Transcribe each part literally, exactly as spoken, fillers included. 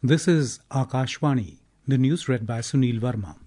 This is Akashvani, the news read by Sunil Verma.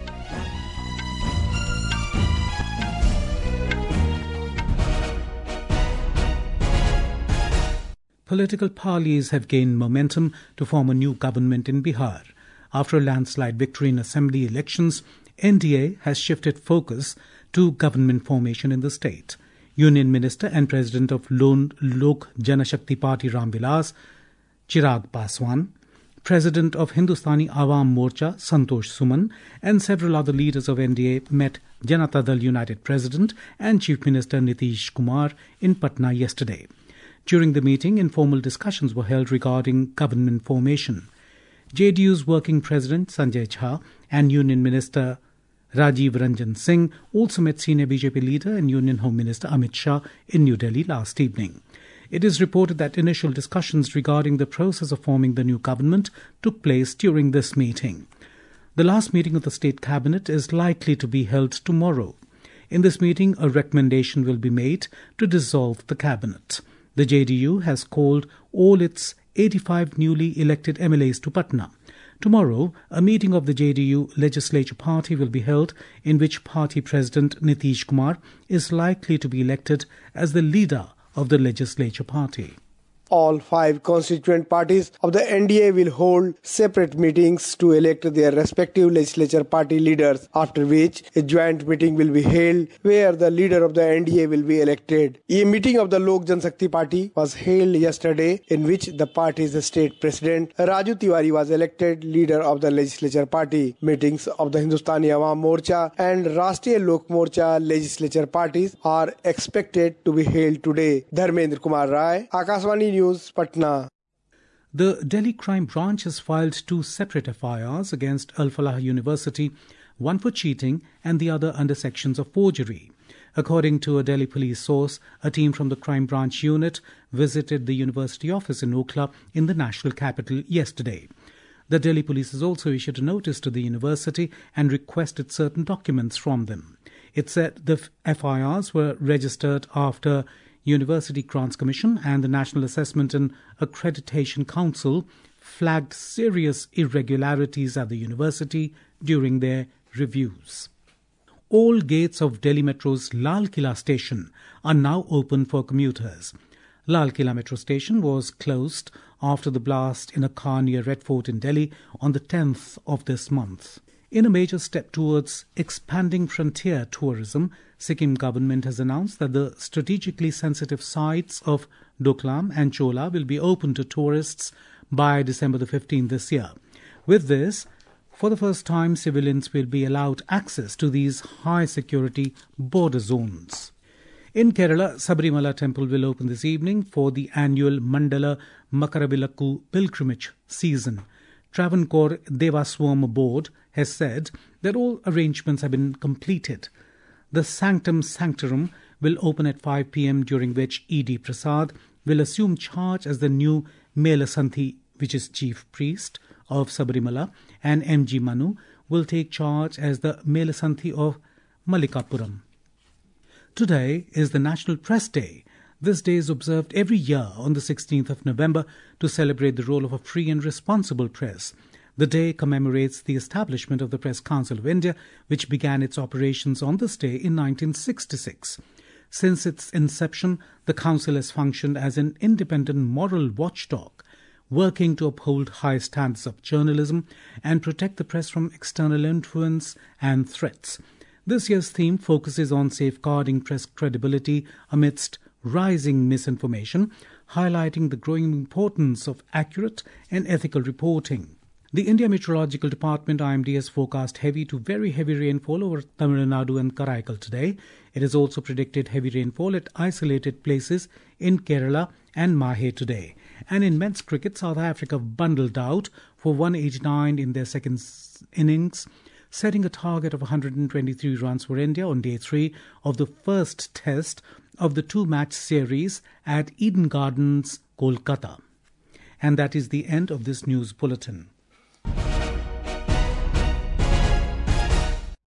Political parties have gained momentum to form a new government in Bihar. After a landslide victory in assembly elections, N D A has shifted focus to government formation in the state. Union Minister and President of Lok Janashakti Party Ram Vilas, Chirag Paswan, President of Hindustani Awam Morcha Santosh Suman, and several other leaders of N D A met Janata Dal United President and Chief Minister Nitish Kumar in Patna yesterday. During the meeting, informal discussions were held regarding government formation. J D U's working president Sanjay Jha and Union Minister Rajiv Ranjan Singh also met senior B J P leader and Union Home Minister Amit Shah in New Delhi last evening. It is reported that initial discussions regarding the process of forming the new government took place during this meeting. The last meeting of the state cabinet is likely to be held tomorrow. In this meeting, a recommendation will be made to dissolve the cabinet. The J D U has called all its eighty-five newly elected M L As to Patna. Tomorrow, a meeting of the J D U legislature party will be held in which party president Nitish Kumar is likely to be elected as the leader of the legislature party. All five constituent parties of the N D A will hold separate meetings to elect their respective legislature party leaders, after which a joint meeting will be held where the leader of the N D A will be elected. A meeting of the Lok Janshakti Party was held yesterday in which the party's state president Raju Tiwari was elected leader of the legislature party. Meetings of the Hindustani Awam Morcha and Rashtriya Lok Morcha legislature parties are expected to be held today. Dharmendra Kumar Rai, Akashvani News, Patna. The Delhi Crime Branch has filed two separate F I Rs against Al Falah University, one for cheating and the other under sections of forgery. According to a Delhi police source, a team from the Crime Branch unit visited the university office in Okhla in the national capital yesterday. The Delhi police has also issued a notice to the university and requested certain documents from them. It said the F I Rs were registered after University Grants Commission and the National Assessment and Accreditation Council flagged serious irregularities at the university during their reviews. All gates of Delhi Metro's Lal Killa station are now open for commuters. Lal Killa Metro station was closed after the blast in a car near Red Fort in Delhi on the tenth of this month. In a major step towards expanding frontier tourism, Sikkim government has announced that the strategically sensitive sites of Doklam and Chola will be open to tourists by December the fifteenth this year. With this, for the first time, civilians will be allowed access to these high-security border zones. In Kerala, Sabarimala temple will open this evening for the annual Mandala Makaravilakku pilgrimage season. Travancore Devaswam Board has said that all arrangements have been completed. The Sanctum Sanctorum will open at five p.m. during which E D Prasad will assume charge as the new Melasanthi, which is chief priest of Sabarimala, and M G Manu will take charge as the Melasanthi of Malikapuram. Today is the National Press Day. This day is observed every year on the sixteenth of November to celebrate the role of a free and responsible press. The day commemorates the establishment of the Press Council of India, which began its operations on this day in nineteen sixty-six. Since its inception, the Council has functioned as an independent moral watchdog, working to uphold high standards of journalism and protect the press from external influence and threats. This year's theme focuses on safeguarding press credibility amidst rising misinformation, highlighting the growing importance of accurate and ethical reporting. The India Meteorological Department I M D has forecast heavy to very heavy rainfall over Tamil Nadu and Karaikal today. It has also predicted heavy rainfall at isolated places in Kerala and Mahe today. And in men's cricket, South Africa bundled out for one eighty-nine in their second innings, setting a target of one hundred twenty-three runs for India on day three of the first test of the two-match series at Eden Gardens, Kolkata. And that is the end of this news bulletin.